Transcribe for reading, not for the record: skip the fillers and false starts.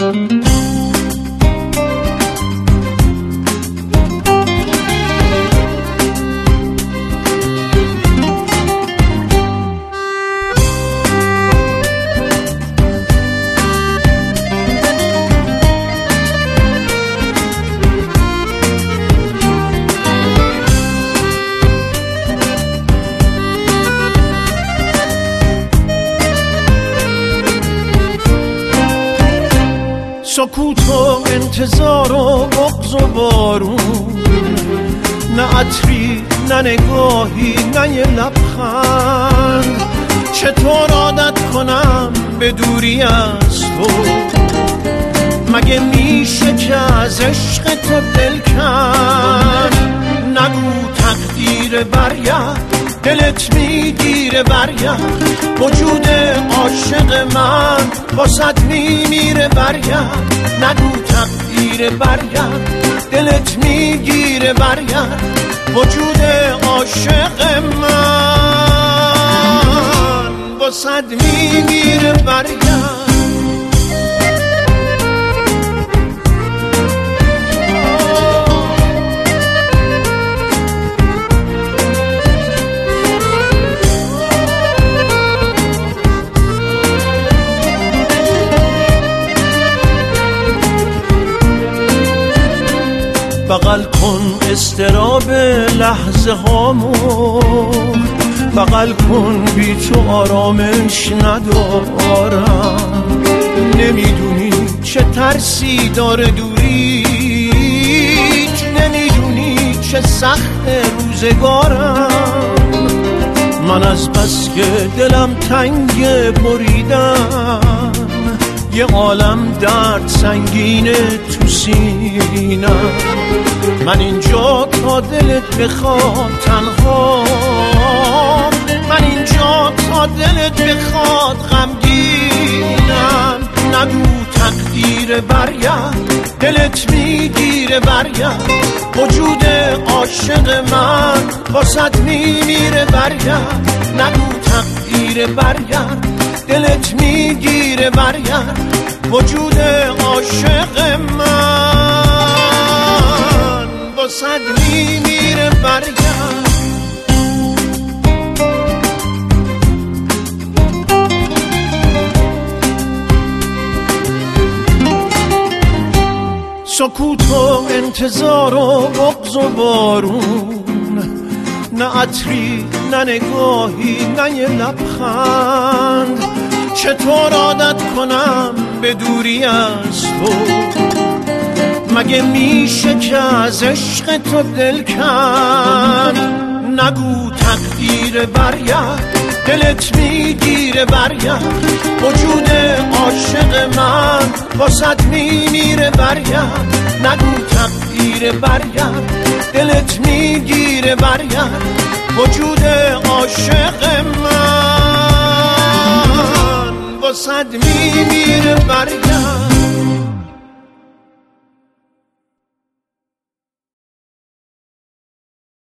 سکوت و انتظار و بغض و بارون، نه عطری نه نگاهی نه یه لبخند. چطور عادت کنم به دوری از تو؟ مگه میشه که از عشق تو دل کن؟ نگو تقدیر برگرد، دلت میگیره برگرد. وجود عاشق من واسد میمیره برگرد. نگو تقدیر برگرد، دلت میگیره برگرد. وجود عاشق من واسد میمیره برگرد. بغل کن استراب لحظه هامو، بغل کن بی تو آرامش ندارم. نمیدونی چه ترسی داره دوریت، نمیدونی چه سخت روزگارم. من از بس که دلم تنگ بریدم، یه عالم درد سنگینه تو سینم. من اینجا تا دلت بخواد تنها، من اینجا تا دلت بخواد غمگینم. نگو تقدیر برگرد، دلت میگیره برگرد. وجود عاشق من واسد میمیره برگرد. نگو تقدیر برگرد، دلت میگیره برگرد. وجود عاشق من واسد میمیره برگرد. سکوت و انتظار و بغض و بارون، نه عطری نه نگاهی نه یه لبخند. چطور عادت کنم به دوری از تو؟ مگه میشه که از عشق تو دل کن؟ نگو تقدیر برگرد، دلت میگیره برگرد. وجود عاشق من واسد میمیره برگرد. نگو تقدیر برگرد، دلت میگیره برگرد. وجود عاشق من واسد میمیره برگرد.